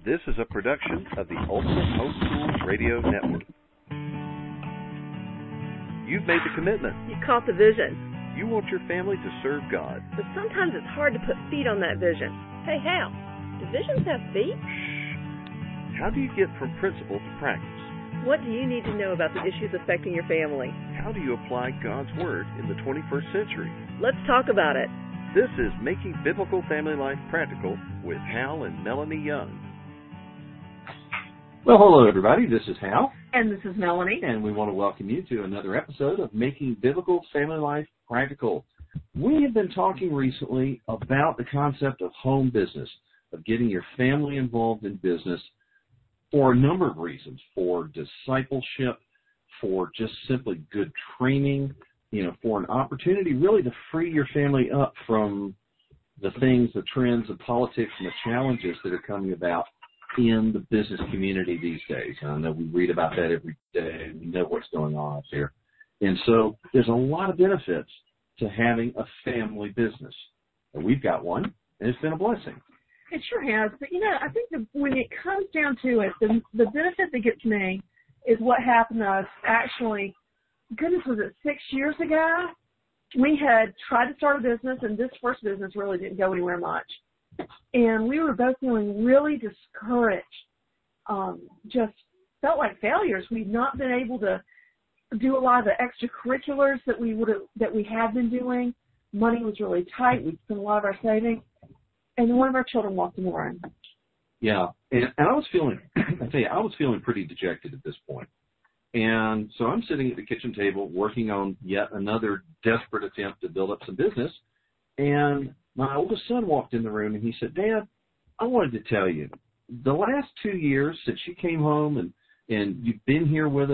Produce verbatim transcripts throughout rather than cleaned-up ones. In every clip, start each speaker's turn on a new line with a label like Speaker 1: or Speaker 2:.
Speaker 1: This is a production of the Ultimate Homeschool Radio Network. You've made the commitment.
Speaker 2: You caught the vision.
Speaker 1: You want your family to serve God.
Speaker 2: But sometimes it's hard to put feet on that vision. Hey, Hal, do visions have feet?
Speaker 1: How do you get from principle to practice?
Speaker 2: What do you need to know about the issues affecting your family?
Speaker 1: How do you apply God's Word in the twenty-first century?
Speaker 2: Let's talk about it.
Speaker 1: This is Making Biblical Family Life Practical with Hal and Melanie Young.
Speaker 3: Well, hello, everybody. This is Hal.
Speaker 2: And this is Melanie.
Speaker 3: And we want to welcome you to another episode of Making Biblical Family Life Practical. We have been talking recently about the concept of home business, of getting your family involved in business for a number of reasons, for discipleship, for just simply good training, you know, for an opportunity really to free your family up from the things, the trends, the politics, and the challenges that are coming about in the business community these days. I know we read about that every day, and we know what's going on out there. And so there's a lot of benefits to having a family business. And we've got one, and it's been a blessing.
Speaker 4: It sure has. But, you know, I think the, when it comes down to it, the, the benefit that gets me is what happened to us actually, goodness, was it six years ago? We had tried to start a business, and this first business really didn't go anywhere much. And we were both feeling really discouraged, um, just felt like failures. We'd not been able to do a lot of the extracurriculars that we would have, that we had been doing. Money was really tight. We'd spent a lot of our savings. And then one of our children walked in the room.
Speaker 3: Yeah, and, and I was feeling, I tell you, I was feeling pretty dejected at this point. And so I'm sitting at the kitchen table working on yet another desperate attempt to build up some business. And my oldest son walked in the room and he said, "Dad, I wanted to tell you, the last two years since you came home and, and you've been here with us,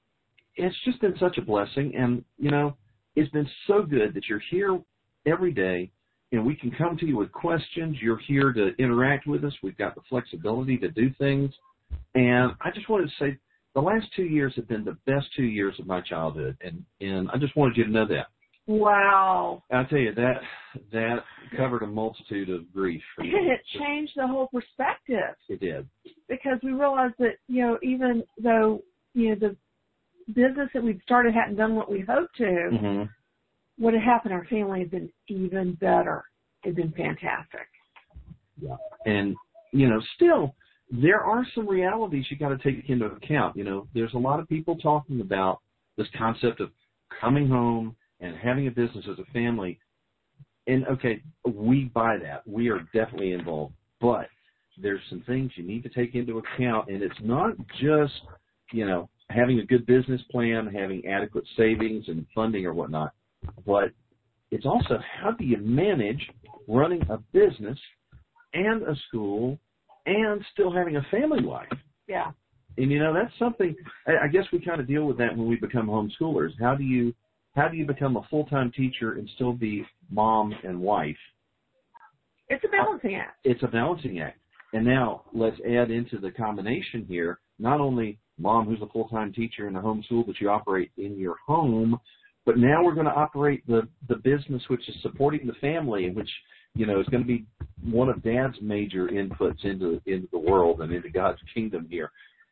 Speaker 3: it's just been such a blessing. And, you know, it's been so good that you're here every day and we can come to you with questions. You're here to interact with us. We've got the flexibility to do things. And I just wanted to say the last two years have been the best two years of my childhood. And, and I just wanted you to know that."
Speaker 4: Wow.
Speaker 3: I'll tell you, that that covered a multitude of grief for me.
Speaker 4: And it changed the whole perspective.
Speaker 3: It did.
Speaker 4: Because we realized that, you know, even though, you know, the business that we'd started hadn't done what we hoped to,
Speaker 3: mm-hmm.
Speaker 4: what had happened, our family had been even better. It had been fantastic.
Speaker 3: Yeah. And, you know, still, there are some realities you got to take into account. You know, there's a lot of people talking about this concept of coming home and having a business as a family. And, okay, we buy that. We are definitely involved. But there's some things you need to take into account, and it's not just, you know, having a good business plan, having adequate savings and funding or whatnot, but it's also how do you manage running a business and a school and still having a family life.
Speaker 4: Yeah.
Speaker 3: And, you know, that's something, I guess we kind of deal with that when we become homeschoolers. How do you How do you become a full-time teacher and still be mom and wife?
Speaker 4: It's a balancing act.
Speaker 3: It's a balancing act. And now let's add into the combination here, not only mom who's a full-time teacher in the homeschool that you operate in your home, but now we're going to operate the, the business which is supporting the family, which, you know, is going to be one of Dad's major inputs into, into the world and into God's kingdom here.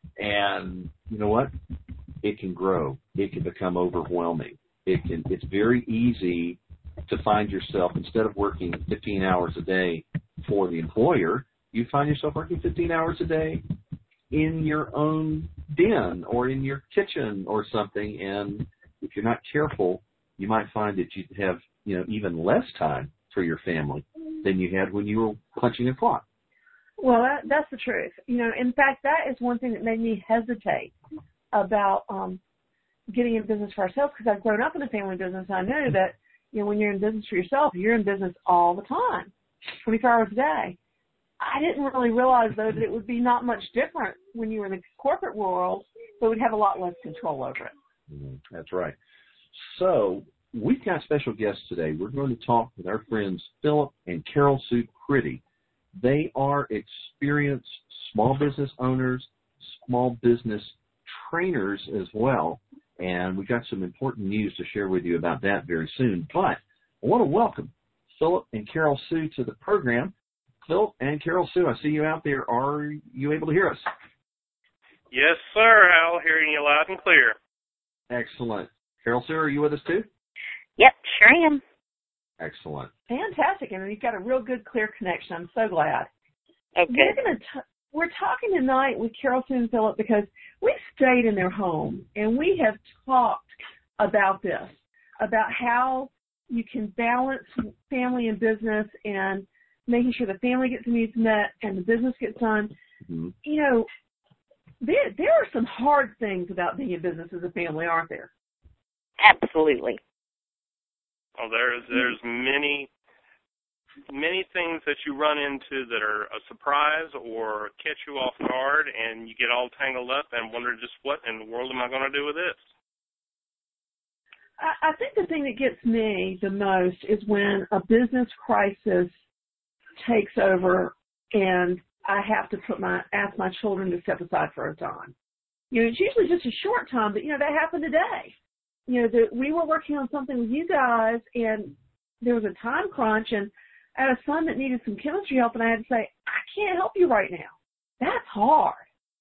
Speaker 3: And you know what? It can grow. It can become overwhelming. It can, it's very easy to find yourself, instead of working fifteen hours a day for the employer, you find yourself working fifteen hours a day in your own den or in your kitchen or something. And if you're not careful, you might find that you'd have, you know, even less time for your family than you had when you were punching a clock.
Speaker 4: Well, that, that's the truth. You know, in fact, that is one thing that made me hesitate about um, getting in business for ourselves, because I've grown up in a family business. I know that, you know, when you're in business for yourself, you're in business all the time, twenty-four hours a day. I didn't really realize, though, that it would be not much different when you were in the corporate world, but we'd have a lot less control over it.
Speaker 3: Mm, that's right. So we've got special guests today. We're going to talk with our friends Philip and Carol Sue Critty. They are experienced small business owners, small business trainers as well. And we've got some important news to share with you about that very soon. But I want to welcome Philip and Carol Sue to the program. Phil and Carol Sue, I see you out there. Are you able to hear us?
Speaker 5: Yes, sir, Hal. Hearing you loud and clear.
Speaker 3: Excellent. Carol Sue, are you with us too?
Speaker 6: Yep, sure am.
Speaker 3: Excellent.
Speaker 4: Fantastic. And you've got a real good, clear connection. I'm so glad.
Speaker 6: Okay.
Speaker 4: We're going to we're talking tonight with Carol Sue and Philip because we stayed in their home and we have talked about this, about how you can balance family and business and making sure the family gets needs met and the business gets done. Mm-hmm. You know, there there are some hard things about being in business as a family, aren't there?
Speaker 6: Absolutely.
Speaker 5: Well, there's there's many many things that you run into that are a surprise or catch you off guard, and you get all tangled up and wonder just what in the world am I going to do with this?
Speaker 4: I, I think the thing that gets me the most is when a business crisis takes over and I have to put my ask my children to step aside for a time. You know, it's usually just a short time, but you know that happened today. You know, that we were working on something with you guys, and there was a time crunch, and I had a son that needed some chemistry help, and I had to say, I can't help you right now. That's hard.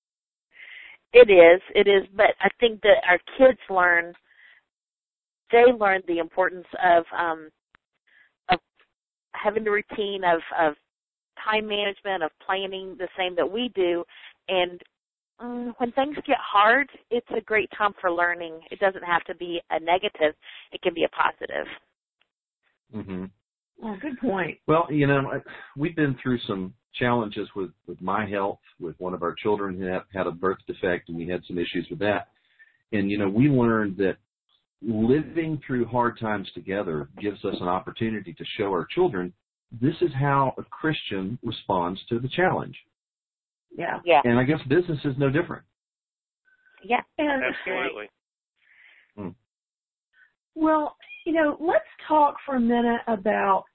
Speaker 6: It is, it is, but I think that our kids learn, they learn the importance of um, of having the routine of, of time management, of planning the same that we do, and um, when things get hard, it's a great time for learning. It doesn't have to be a negative. It can be a positive.
Speaker 3: Mm-hmm.
Speaker 4: Oh, good point.
Speaker 3: Well, you know, we've been through some challenges with, with my health, with one of our children who had, had a birth defect, and we had some issues with that. And, you know, we learned that living through hard times together gives us an opportunity to show our children this is how a Christian responds to the challenge.
Speaker 4: Yeah.
Speaker 6: Yeah.
Speaker 3: And I guess business is no different.
Speaker 6: Yeah.
Speaker 4: And,
Speaker 5: Absolutely.
Speaker 3: Hmm.
Speaker 4: Well, you know, let's talk for a minute about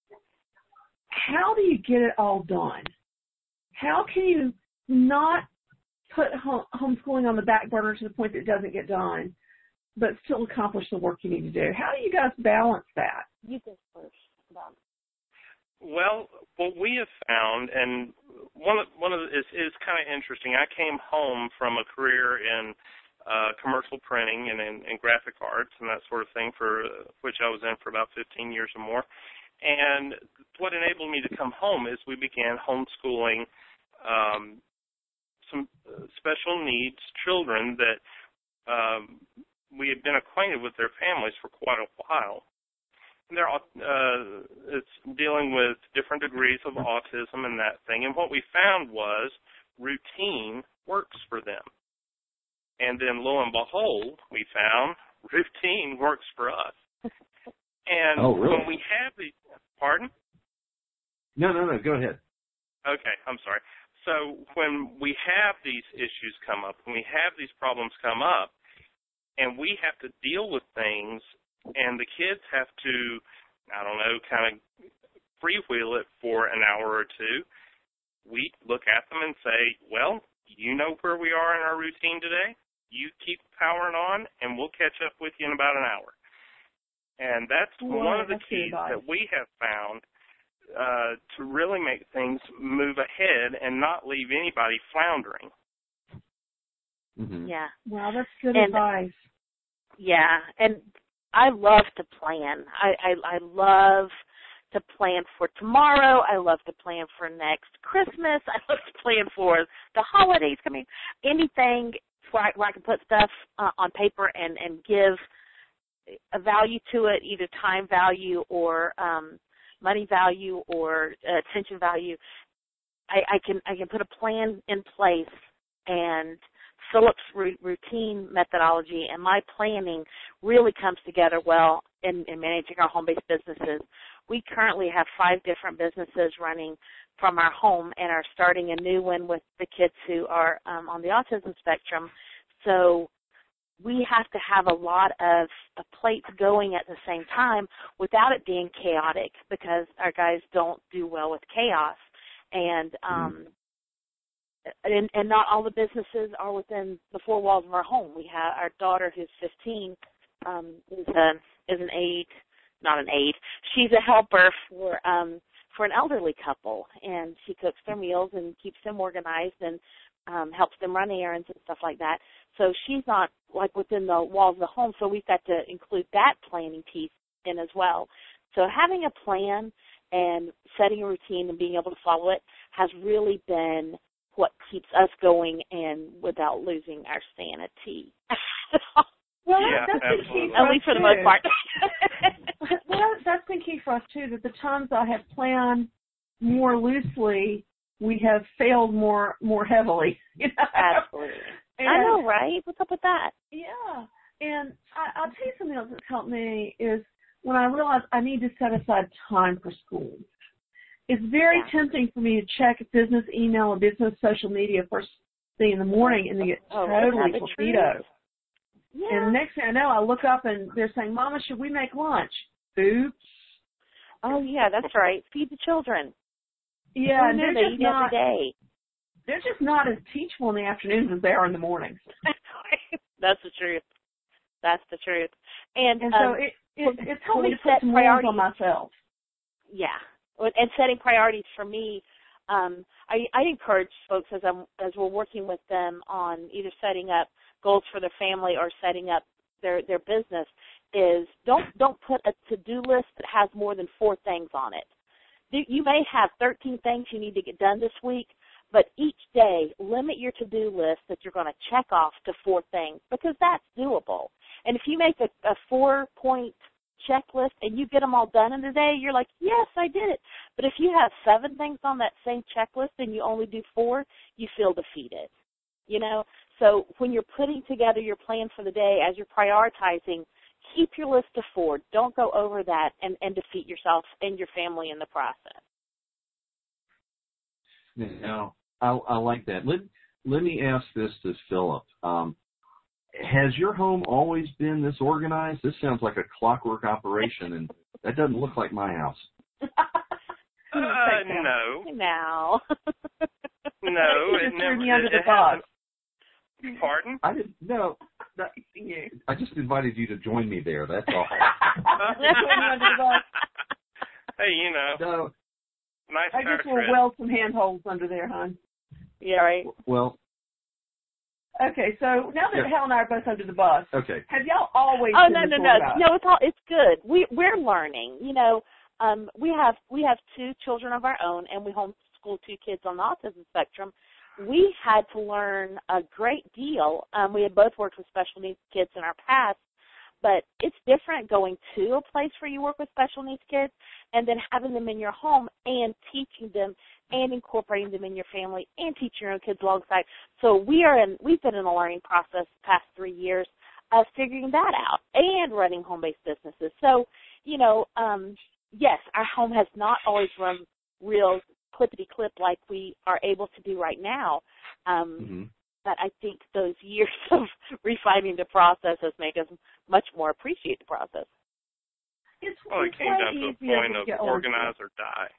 Speaker 4: how do you get it all done? How can you not put home, homeschooling on the back burner to the point that it doesn't get done, but still accomplish the work you need to do? How do you guys balance that?
Speaker 6: You go first, Bob.
Speaker 5: Well, what we have found, and one of one of the, is is kind of interesting. I came home from a career in uh, commercial printing and in, in graphic arts and that sort of thing, for uh, which I was in for about fifteen years or more. And what enabled me to come home is we began homeschooling um, some special needs children that um, we had been acquainted with their families for quite a while. And they're uh, it's dealing with different degrees of autism and that thing. And what we found was routine works for them. And then lo and behold, we found routine works for us. And
Speaker 3: oh, really?
Speaker 5: when we have the pardon?
Speaker 3: No, no, no. Go ahead.
Speaker 5: Okay, I'm sorry. So when we have these issues come up, when we have these problems come up, and we have to deal with things, and the kids have to, I don't know, kind of freewheel it for an hour or two, we look at them and say, well, you know where we are in our routine today. You keep powering on, and we'll catch up with you in about an hour. And that's
Speaker 4: Well,
Speaker 5: one of the
Speaker 4: that's
Speaker 5: keys
Speaker 4: good
Speaker 5: that we have found uh, to really make things move ahead and not leave anybody floundering.
Speaker 3: Mm-hmm.
Speaker 6: Yeah.
Speaker 4: Wow, that's good
Speaker 6: and,
Speaker 4: advice.
Speaker 6: Yeah, and I love to plan. I, I I love to plan for tomorrow. I love to plan for next Christmas. I love to plan for the holidays coming. Anything where I, where I can put stuff uh, on paper and, and give a value to it, either time value or um, money value or uh, attention value. I, I can I can put a plan in place, and Philip's r- routine methodology and my planning really comes together well in, in managing our home-based businesses. We currently have five different businesses running from our home and are starting a new one with the kids who are um, on the autism spectrum. So we have to have a lot of uh, plates going at the same time without it being chaotic, because our guys don't do well with chaos. And um, mm-hmm. And, and not all the businesses are within the four walls of our home. We have our daughter, who's fifteen, um, is, a, is an aide, not an aide. She's a helper for um, for an elderly couple, and she cooks their meals and keeps them organized and um, helps them run errands and stuff like that. So she's not like within the walls of the home, so we've got to include that planning piece in as well. So having a plan and setting a routine and being able to follow it has really been what keeps us going and without losing our sanity.
Speaker 4: Well,
Speaker 5: Yeah,
Speaker 4: that's been key for
Speaker 6: At
Speaker 4: us
Speaker 6: least for the
Speaker 4: too.
Speaker 6: most part.
Speaker 4: Well, that's been key for us too, that the times I have planned more loosely, we have failed more more heavily. You know?
Speaker 6: Absolutely.
Speaker 4: And,
Speaker 6: I know, right? What's up with that?
Speaker 4: Yeah. And I, I'll tell you something else that's helped me is when I realized I need to set aside time for school. It's very
Speaker 6: Yeah.
Speaker 4: tempting for me to check business email or business social media first thing in the morning and then get
Speaker 6: Oh,
Speaker 4: totally
Speaker 6: is that the
Speaker 4: torpedoed.
Speaker 6: truth? Yeah.
Speaker 4: And the next thing I know, I look up and they're saying, Mama, should we make lunch? Oops.
Speaker 6: Oh, yeah, that's right. Feed the children.
Speaker 4: Yeah,
Speaker 6: Who
Speaker 4: and
Speaker 6: knew
Speaker 4: they're
Speaker 6: they
Speaker 4: just
Speaker 6: eat
Speaker 4: not,
Speaker 6: every day.
Speaker 4: they're just not as teachable in the afternoons as they are in the mornings.
Speaker 6: That's the truth. That's the truth. And,
Speaker 4: And
Speaker 6: um,
Speaker 4: so it, it, it's helped
Speaker 6: when
Speaker 4: me to
Speaker 6: we
Speaker 4: put
Speaker 6: set
Speaker 4: some rules
Speaker 6: priorities-
Speaker 4: on myself.
Speaker 6: yeah, and setting priorities for me, um, I, I encourage folks as I'm as we're working with them on either setting up goals for their family or setting up their their business, is don't don't put a to-do list that has more than four things on it. You may have thirteen things you need to get done this week, but each day limit your to-do list that you're going to check off to four things, because that's doable. And if you make a, a four-point checklist and you get them all done in a day, you're like, yes, I did it. But if you have seven things on that same checklist and you only do four, you feel defeated. You know, so when you're putting together your plan for the day, as you're prioritizing, keep your list to four. Don't go over that and, and defeat yourself and your family in the process.
Speaker 3: Now, I, I like that. Let, let me ask this to Philip. Um, has your home always been this organized? This sounds like a clockwork operation, and that doesn't look like my house.
Speaker 5: Uh, no.
Speaker 6: Now.
Speaker 5: No,
Speaker 4: You
Speaker 5: it
Speaker 4: just
Speaker 5: never.
Speaker 4: threw me under
Speaker 5: it,
Speaker 4: the
Speaker 5: it
Speaker 4: bus.
Speaker 5: hasn't. Pardon?
Speaker 3: I didn't. No, that, I just invited you to join me there. That's all.
Speaker 5: Hey, you know,
Speaker 3: No.
Speaker 5: nice
Speaker 4: I
Speaker 5: power
Speaker 4: guess we'll
Speaker 5: trip.
Speaker 4: weld some handholds under there, hon.
Speaker 6: Yeah, right.
Speaker 3: Well,
Speaker 4: Okay, so now that
Speaker 3: Yeah.
Speaker 4: Hal and I are both under the bus,
Speaker 3: okay.
Speaker 4: have y'all always
Speaker 6: Oh
Speaker 4: been
Speaker 6: no,
Speaker 4: this
Speaker 6: no, no,
Speaker 4: organized?
Speaker 6: no! It's all it's good. We we're learning. You know, um, we have we have two children of our own, and we homeschool two kids on the autism spectrum. We had to learn a great deal. Um, we had both worked with special needs kids in our past, but it's different going to a place where you work with special needs kids and then having them in your home and teaching them and incorporating them in your family and teaching your own kids alongside. So we are in, we've been in a learning process the past three years of figuring that out and running home-based businesses. So, you know, um, yes, our home has not always run real clippity-clip like we are able to do right now. Um,
Speaker 3: Mm-hmm.
Speaker 6: But I think those years of refining the process has made us much more appreciate the process.
Speaker 4: It's,
Speaker 5: Well, it
Speaker 4: it's
Speaker 5: came
Speaker 4: way
Speaker 5: down to a
Speaker 4: easier
Speaker 5: point
Speaker 4: to
Speaker 5: of
Speaker 4: get older.
Speaker 5: organize or die.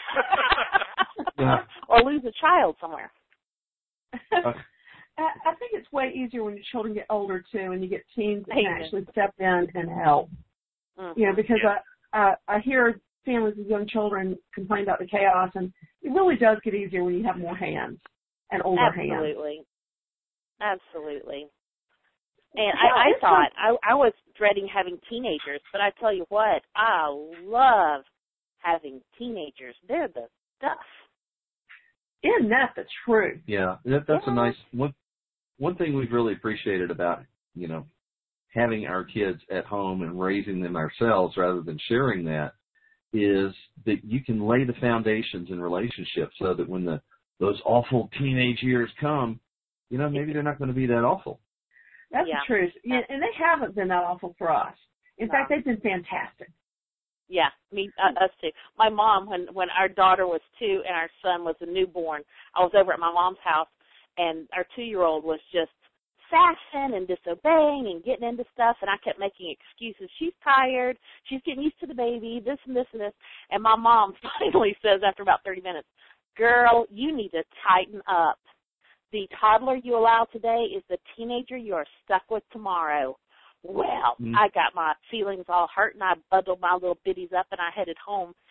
Speaker 3: Yeah.
Speaker 6: Or lose a child somewhere.
Speaker 3: Uh,
Speaker 4: I I think it's way easier when your children get older too, and you get teens that can
Speaker 6: Amen.
Speaker 4: actually step in and help.
Speaker 6: Mm-hmm.
Speaker 4: You know, because
Speaker 5: Yeah.
Speaker 4: I, I I hear families with young children complain about the chaos, and it really does get easier when you have more hands and older hands.
Speaker 6: Absolutely. Absolutely. And
Speaker 4: Yeah,
Speaker 6: I, I
Speaker 4: it's
Speaker 6: thought, I, I was dreading having teenagers, but I tell you what, I love having teenagers. They're the stuff.
Speaker 4: Isn't that the truth?
Speaker 3: Yeah, that, that's
Speaker 6: Yeah.
Speaker 3: a nice one. One thing we've really appreciated about, you know, having our kids at home and raising them ourselves rather than sharing that is that you can lay the foundations in relationships so that when the those awful teenage years come, you know, maybe they're not going to be that awful.
Speaker 4: That's
Speaker 6: Yeah.
Speaker 4: the truth. Yeah, and they haven't been that awful for us. In
Speaker 6: No.
Speaker 4: fact, they've been fantastic.
Speaker 6: Yeah, me, uh, us too. My mom, when when our daughter was two and our son was a newborn, I was over at my mom's house, and our two-year-old was just sassing and disobeying and getting into stuff, and I kept making excuses. She's tired. She's getting used to the baby, this and this and this. And my mom finally says after about thirty minutes, girl, you need to tighten up. The toddler you allow today is the teenager you are stuck with tomorrow. Well,
Speaker 3: Mm.
Speaker 6: I got my feelings all hurt, and I bundled my little biddies up, and I headed home.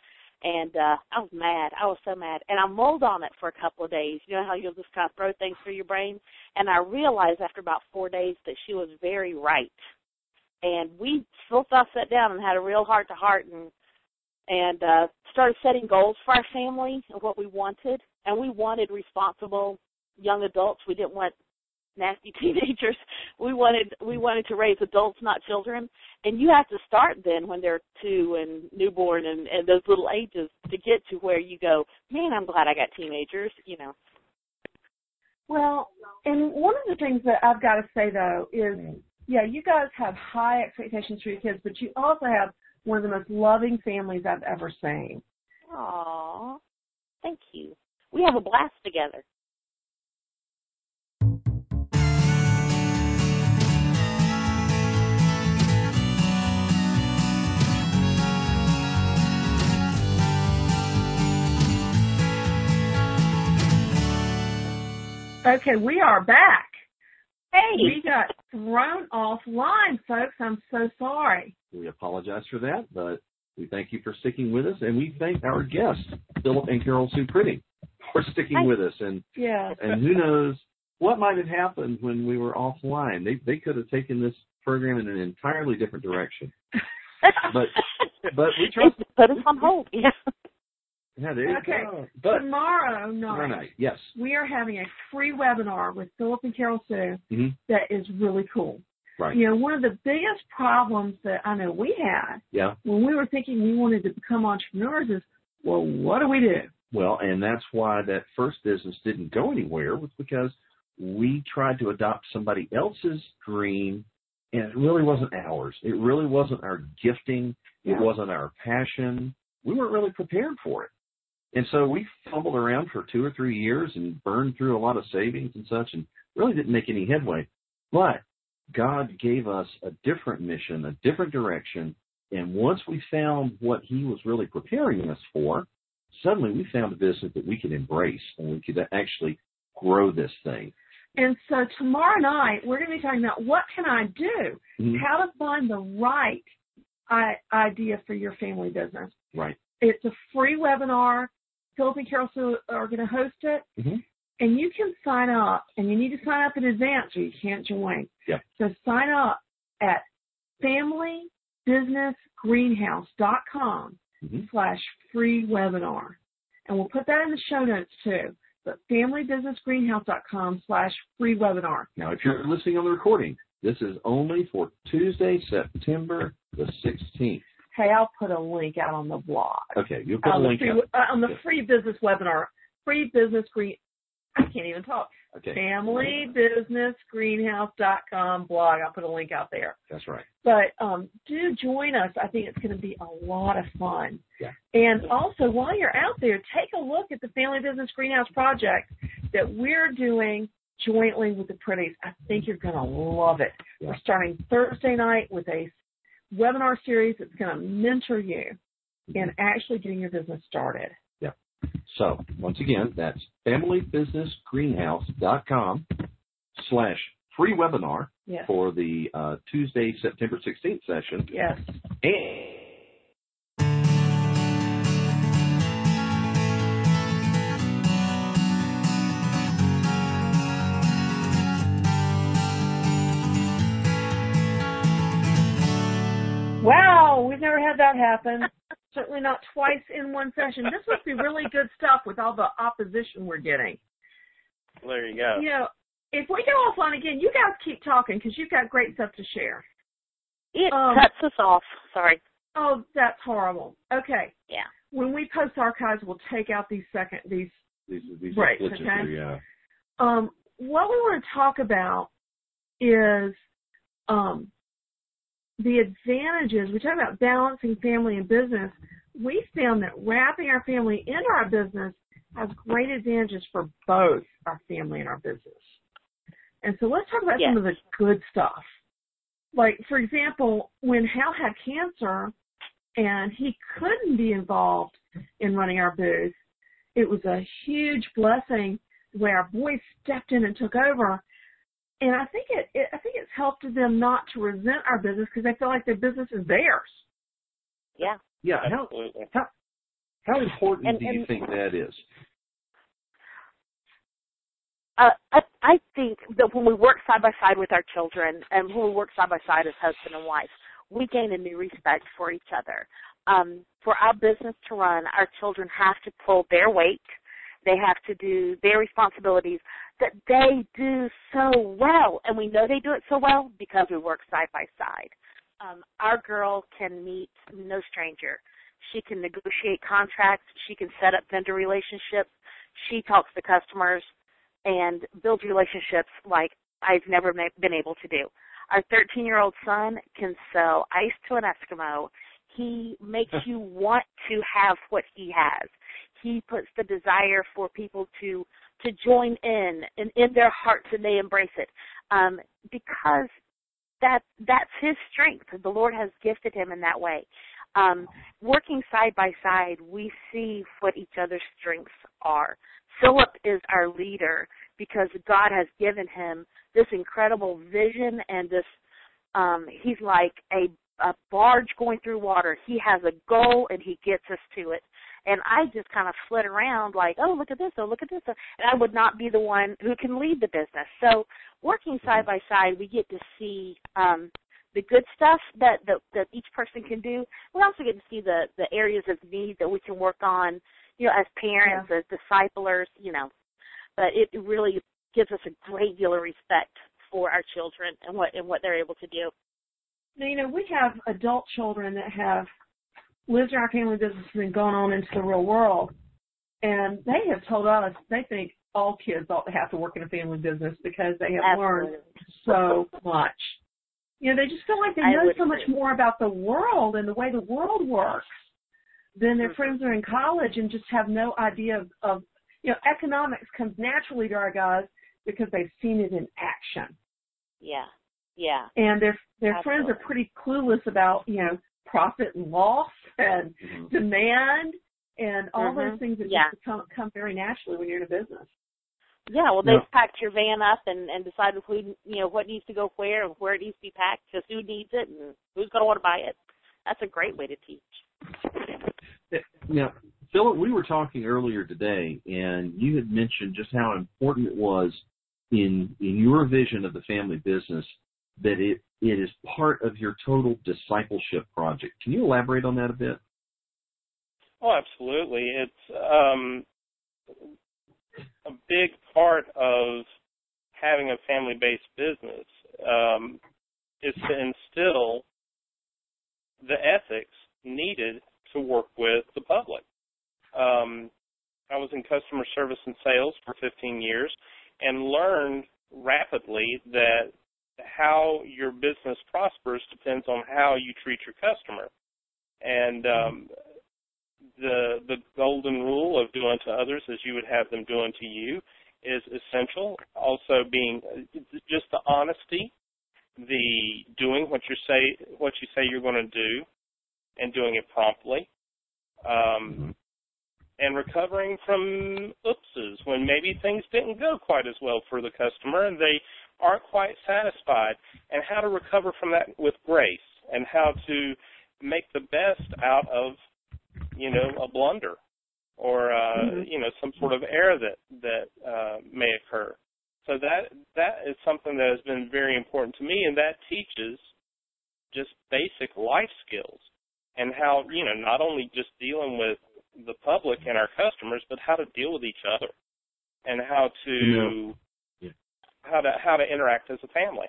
Speaker 6: And uh, I was mad. I was so mad. And I mulled on it for a couple of days. You know how you'll just kind of throw things through your brain? And I realized after about four days that she was very right. And we both sat down and had a real heart-to-heart and and uh, started setting goals for our family and what we wanted. And we wanted responsible young adults. We didn't want nasty teenagers. We wanted we wanted to raise adults, not children. And you have to start then when they're two and newborn and, and those little ages to get to where you go, man, I'm glad I got teenagers, you know.
Speaker 4: Well, and one of the things that I've got to say, though, is, yeah, you guys have high expectations for your kids, but you also have one of the most loving families I've ever seen.
Speaker 6: Aw, thank you. We have a blast together.
Speaker 4: Okay, we are back.
Speaker 6: Hey.
Speaker 4: We got thrown offline, folks. I'm so sorry.
Speaker 3: We apologize for that, but we thank you for sticking with us, and we thank our guests, Philip and Carol Sue Pritty, for sticking
Speaker 6: Hi.
Speaker 3: with us. And
Speaker 4: yeah.
Speaker 3: and who knows what might have happened when we were offline. They they could have taken this program in an entirely different direction. but but we trust
Speaker 6: it put us on hold. Yeah.
Speaker 3: Yeah, there you
Speaker 4: okay.
Speaker 3: go. But
Speaker 4: tomorrow night,
Speaker 3: tomorrow night, yes,
Speaker 4: we are having a free webinar with Philip and Carol Sue
Speaker 3: mm-hmm.
Speaker 4: that is really cool.
Speaker 3: Right.
Speaker 4: You know, one of the biggest problems that I know we had
Speaker 3: yeah.
Speaker 4: when we were thinking we wanted to become entrepreneurs is, well, what do we do?
Speaker 3: Well, and that's why that first business didn't go anywhere, was because we tried to adopt somebody else's dream, and it really wasn't ours. It really wasn't our gifting.
Speaker 4: Yeah.
Speaker 3: It wasn't our passion. We weren't really prepared for it. And so we fumbled around for two or three years and burned through a lot of savings and such and really didn't make any headway. But God gave us a different mission, a different direction, and once we found what he was really preparing us for, suddenly we found a business that we could embrace and we could actually grow this thing.
Speaker 4: And so tomorrow night, we're going to be talking about what can I do,
Speaker 3: Mm-hmm.
Speaker 4: how to find the right I- idea for your family business.
Speaker 3: Right.
Speaker 4: It's a free webinar. Philip and Carol Sue are going to host it.
Speaker 3: Mm-hmm.
Speaker 4: And you can sign up, and you need to sign up in advance or you can't join.
Speaker 3: Yeah.
Speaker 4: So sign up at family business greenhouse dot com
Speaker 3: mm-hmm.
Speaker 4: slash free webinar. And we'll put that in the show notes too. But family business greenhouse dot com slash free webinar.
Speaker 3: Now, if you're listening on the recording, this is only for Tuesday, September the sixteenth.
Speaker 4: Hey, I'll put a link out on the blog.
Speaker 3: Okay, you'll put
Speaker 4: on
Speaker 3: a link
Speaker 4: the free,
Speaker 3: out.
Speaker 4: uh, on the free business webinar. Free business green. I can't even talk.
Speaker 3: Okay.
Speaker 4: family business greenhouse dot com blog. I'll put a link out there.
Speaker 3: That's right.
Speaker 4: But um, do join us. I think it's going to be a lot of fun.
Speaker 3: Yeah.
Speaker 4: And also, while you're out there, take a look at the Family Business Greenhouse project that we're doing jointly with the Pritties. I think you're going to love it.
Speaker 3: Yeah.
Speaker 4: We're starting Thursday night with a webinar series that's going to mentor you in actually getting your business started.
Speaker 3: Yeah. So, once again, that's family business greenhouse dot com slash free webinar
Speaker 4: Yes.
Speaker 3: for the uh, Tuesday, September sixteenth session.
Speaker 4: Yes.
Speaker 3: And
Speaker 4: Wow, we've never had that happen. Certainly not twice in one session. This must be really good stuff with all the opposition we're getting.
Speaker 5: Well, there you go.
Speaker 4: You know, if we go offline again, you guys keep talking because you've got great stuff to share.
Speaker 6: It
Speaker 4: Um,
Speaker 6: cuts us off. Sorry.
Speaker 4: Oh, that's horrible. Okay.
Speaker 6: Yeah.
Speaker 4: When we post archives, we'll take out these second these.
Speaker 3: these, these
Speaker 4: Right,
Speaker 3: glitches
Speaker 4: okay.
Speaker 3: here, yeah.
Speaker 4: Um, what we want to talk about is um, the advantages. We talk about balancing family and business. We found that wrapping our family into our business has great advantages for both our family and our business. And so let's talk about
Speaker 6: Yes.
Speaker 4: some of the good stuff. Like, for example, when Hal had cancer and he couldn't be involved in running our booth, it was a huge blessing the way our boys stepped in and took over. And I think it, it I think it's helped them not to resent our business because they feel like their business is theirs.
Speaker 6: Yeah.
Speaker 3: Yeah, Hal,
Speaker 5: Absolutely.
Speaker 3: Hal, How important
Speaker 6: and,
Speaker 3: do you
Speaker 6: and,
Speaker 3: think that is?
Speaker 6: Uh, I, I think that when we work side by side with our children and when we work side by side as husband and wife, we gain a new respect for each other. Um, for our business to run, our children have to pull their weight. They have to do their responsibilities that they do so well. And we know they do it so well because we work side by side. Um, our girl can meet no stranger. She can negotiate contracts. She can set up vendor relationships. She talks to customers and builds relationships like I've never been able to do. Our thirteen-year-old son can sell ice to an Eskimo. He makes you want to have what he has. He puts the desire for people to to join in and in their hearts, and they embrace it um, because that that's his strength. The Lord has gifted him in that way. Um, working side by side, we see what each other's strengths are. Philip is our leader because God has given him this incredible vision and this, um, he's like a, a barge going through water. He has a goal and he gets us to it. And I just kind of flit around like, oh, look at this, oh, look at this. And I would not be the one who can lead the business. So working side by side, we get to see um, the good stuff that, that, that each person can do. We also get to see the, the areas of need that we can work on, you know, as parents, yeah. as disciplers, you know. But it really gives us a great deal of respect for our children and what and what they're able to do.
Speaker 4: Now, you know, we have adult children that have lived in our family business and gone on into the real world, and they have told us they think all kids ought to have to work in a family business because they have
Speaker 6: Absolutely.
Speaker 4: learned so much. You know, they just feel like they know so much more about the world and the way the world works than their mm-hmm. friends are in college and just have no idea of, of, you know, economics comes naturally to our guys because they've seen it in action.
Speaker 6: Yeah, yeah.
Speaker 4: And their their
Speaker 6: Absolutely.
Speaker 4: friends are pretty clueless about, you know, profit and loss and mm-hmm. demand and all mm-hmm. those things that
Speaker 6: yeah.
Speaker 4: just come, come very naturally when you're in a business.
Speaker 6: Yeah, well, they've
Speaker 3: no.
Speaker 6: packed your van up and, and decided who, you know, what needs to go where and where it needs to be packed, just who needs it and who's going to want to buy it. That's a great way to teach.
Speaker 3: Now, Philip, we were talking earlier today, and you had mentioned just how important it was in in your vision of the family business that it, it is part of your total discipleship project. Can you elaborate on that a bit?
Speaker 5: Oh, absolutely. It's um, a big part of having a family-based business um, is to instill the ethics needed to work with the public. Um, I was in customer service and sales for fifteen years and learned rapidly that how your business prospers depends on how you treat your customer. And um, the the golden rule of do unto others as you would have them do unto you is essential. Also being just the honesty, the doing what you say what you say you're going to do and doing it promptly. Um, and recovering from oopses when maybe things didn't go quite as well for the customer and they aren't quite satisfied, and how to recover from that with grace and how to make the best out of, you know, a blunder or, uh, mm-hmm. you know, some sort of error that, that uh, may occur. So that that is something that has been very important to me, and that teaches just basic life skills and how, you know, not only just dealing with the public and our customers, but how to deal with each other and how to
Speaker 3: you know, yeah.
Speaker 5: how to how to interact as a family.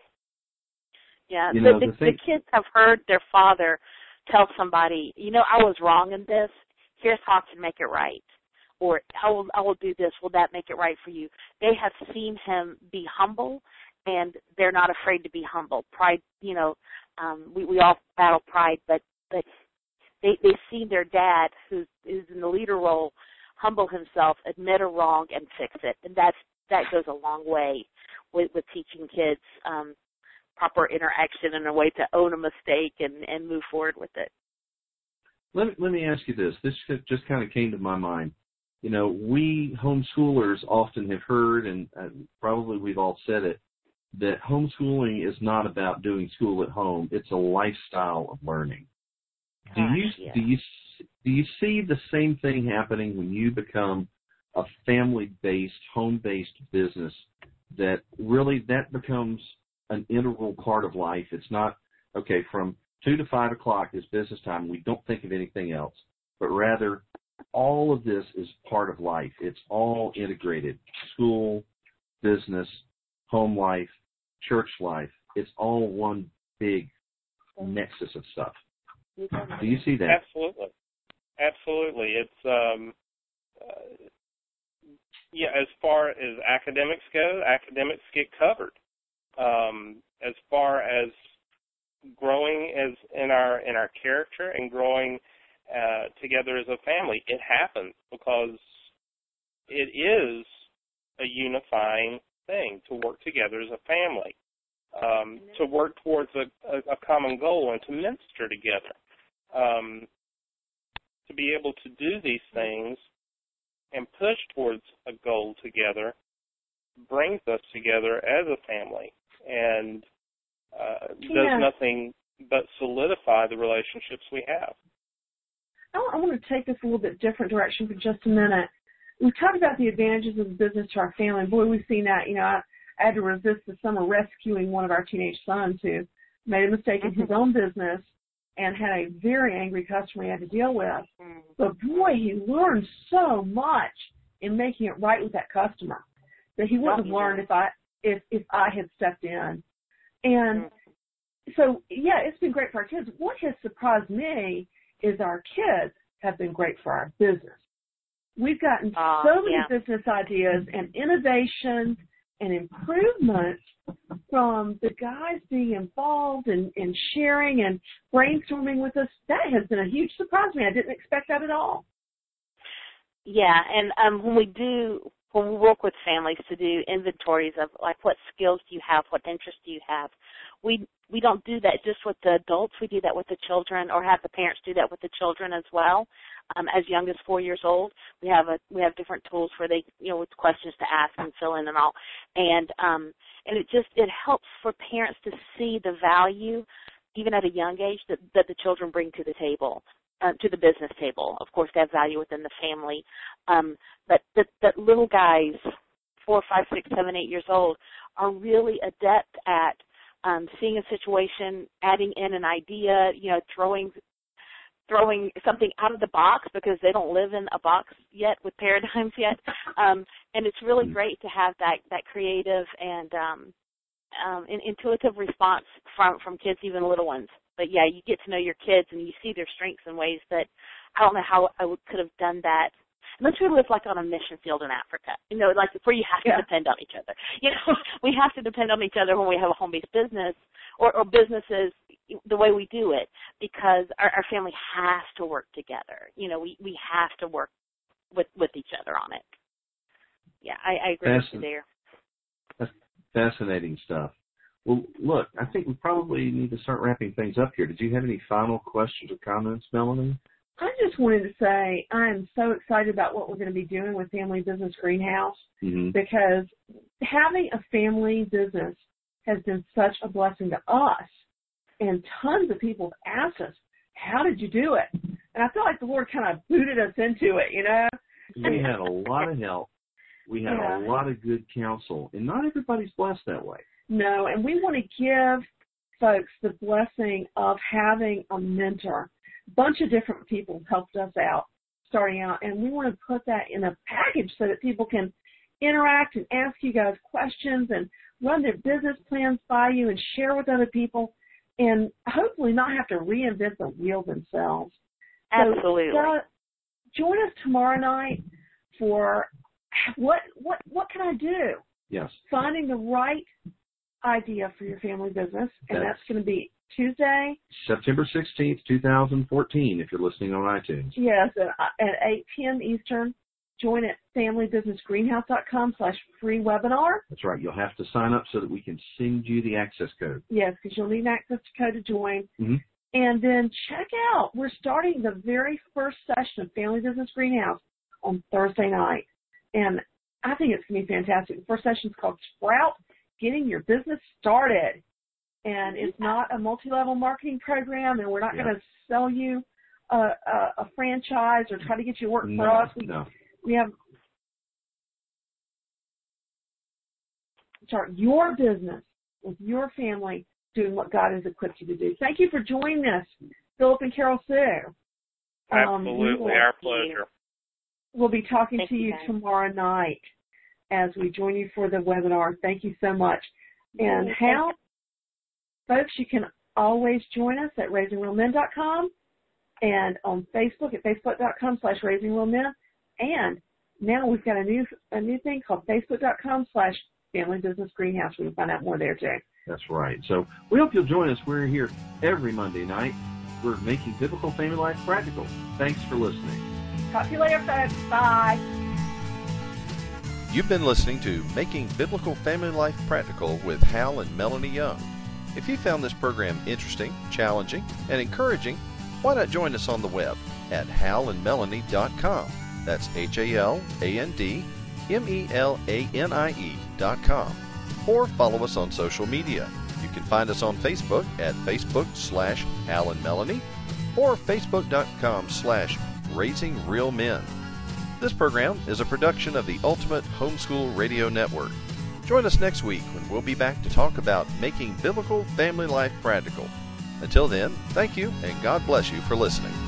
Speaker 6: Yeah,
Speaker 3: you
Speaker 6: the,
Speaker 3: know,
Speaker 6: the,
Speaker 3: the, thing,
Speaker 6: the kids have heard their father tell somebody, you know, I was wrong in this. Here's how to make it right. Or I will, I will do this. Will that make it right for you? They have seen him be humble, and they're not afraid to be humble. Pride, you know, um, we, we all battle pride, but but they they've seen their dad, who's, who's in the leader role, humble himself, admit a wrong, and fix it. And that's that goes a long way with, with teaching kids um, proper interaction and a way to own a mistake and, and move forward with it.
Speaker 3: Let, let me ask you this. This just kind of came to my mind. You know, we homeschoolers often have heard, and uh, probably we've all said it, that homeschooling is not about doing school at home. It's a lifestyle of learning. Do
Speaker 6: Gosh,
Speaker 3: you
Speaker 6: yeah.
Speaker 3: do you do you see the same thing happening when you become a family-based, home-based business, that really that becomes an integral part of life? It's not, okay, from two to five o'clock is business time. We don't think of anything else, but rather all of this is part of life. It's all integrated. School, business, home life, church life. It's all one big nexus of stuff. Do you see that?
Speaker 5: Absolutely. Absolutely. It's, um, uh, yeah, as far as academics go, academics get covered. Um, as far as growing as in our in our character and growing uh, together as a family, it happens because it is a unifying thing to work together as a family, um, to work towards a, a, a common goal and to minister together. Um, to be able to do these things and push towards a goal together brings us together as a family and uh, does
Speaker 4: yeah.
Speaker 5: nothing but solidify the relationships we have.
Speaker 4: I, I want to take this a little bit different direction for just a minute. We talked about the advantages of the business to our family. Boy, we've seen that. You know, I, I had to resist this summer rescuing one of our teenage sons who made a mistake in his own business and had a very angry customer he had to deal with. But boy, he learned so much in making it right with that customer that he wouldn't have learned if I if if I had stepped in. And so, yeah, it's been great for our kids. What has surprised me is our kids have been great for our business. We've gotten
Speaker 6: uh,
Speaker 4: so many
Speaker 6: yeah.
Speaker 4: business ideas and innovations and improvements from the guys being involved and, and sharing and brainstorming with us. That has been a huge surprise to me. I didn't expect that at all.
Speaker 6: Yeah, and um, when we do, when we work with families to do inventories of like what skills do you have, what interests do you have, we we don't do that just with the adults. We do that with the children, or have the parents do that with the children as well. Um, as young as four years old, we have a we have different tools where they, you know, with questions to ask and fill in and all, and um, and it just it helps for parents to see the value, even at a young age, that that the children bring to the table. Uh, to the business table. Of course, they have value within the family. Um, but that, that little guys, four, five, six, seven, eight years old, are really adept at um, seeing a situation, adding in an idea, you know, throwing throwing something out of the box because they don't live in a box yet with paradigms yet. Um, and it's really great to have that, that creative and um, um, intuitive response from, from kids, even little ones. But, yeah, you get to know your kids and you see their strengths in ways that I don't know how I would, could have done that. Unless we live like on a mission field in Africa, you know, like where you have to
Speaker 4: yeah.
Speaker 6: depend on each other. You know, we have to depend on each other when we have a home-based business or, or businesses the way we do it because our, our family has to work together. You know, we, we have to work with, with each other on it. Yeah, I, I agree with you there.
Speaker 3: That's fascinating stuff. Well, look, I think we probably need to start wrapping things up here. Did you have any final questions or comments, Melanie?
Speaker 4: I just wanted to say I am so excited about what we're going to be doing with Family Business Greenhouse
Speaker 3: mm-hmm.
Speaker 4: because having a family business has been such a blessing to us. And tons of people have asked us, how did you do it? And I feel like the Lord kind of booted us into it, you know?
Speaker 3: We had a lot of help. We had
Speaker 4: yeah.
Speaker 3: a lot of good counsel. And not everybody's blessed that way.
Speaker 4: No, and we want to give folks the blessing of having a mentor. A bunch of different people helped us out starting out, and we want to put that in a package so that people can interact and ask you guys questions and run their business plans by you and share with other people and hopefully not have to reinvent the wheel themselves.
Speaker 6: Absolutely.
Speaker 4: So, uh, join us tomorrow night for what what what can I do?
Speaker 3: Yes.
Speaker 4: Finding the right idea for your family business, and that's, that's going to be Tuesday,
Speaker 3: September sixteenth, twenty fourteen, if you're listening on iTunes.
Speaker 4: Yes, at, at eight p.m. Eastern. Join at familybusinessgreenhouse.com slash free webinar.
Speaker 3: That's right. You'll have to sign up so that we can send you the access code.
Speaker 4: Yes, because you'll need an access code to join.
Speaker 3: Mm-hmm.
Speaker 4: And then check out, we're starting the very first session of Family Business Greenhouse on Thursday night. And I think it's going to be fantastic. The first session is called Sprout, Getting Your Business Started. And it's not a multi-level marketing program, and we're not yeah. going to sell you a, a, a franchise or try to get you to work
Speaker 3: no,
Speaker 4: for us. We,
Speaker 3: no.
Speaker 4: we have start your business with your family doing what God has equipped you to do. Thank you for joining us, Philip and Carol Sue. Um,
Speaker 5: Absolutely, our pleasure.
Speaker 4: We'll be talking
Speaker 6: Thank
Speaker 4: to you,
Speaker 6: you
Speaker 4: tomorrow night as we join you for the webinar. Thank you so much. And Hal, folks, you can always join us at raising real men dot com and on Facebook at facebook dot com slash raising real men. And now we've got a new a new thing called facebook dot com slash family business greenhouse. We can find out more there too.
Speaker 3: That's right. So we hope you'll join us. We're here every Monday night. We're making biblical family life practical. Thanks for listening.
Speaker 4: Talk to you later, folks. Bye.
Speaker 1: You've been listening to Making Biblical Family Life Practical with Hal and Melanie Young. If you found this program interesting, challenging, and encouraging, why not join us on the web at hal and melanie dot com. That's H A L A N D M E L A N I E dot com. Or follow us on social media. You can find us on Facebook at Facebook slash Hal and Melanie or Facebook dot com slash Raising Real Men. This program is a production of the Ultimate Homeschool Radio Network. Join us next week when we'll be back to talk about making biblical family life practical. Until then, thank you and God bless you for listening.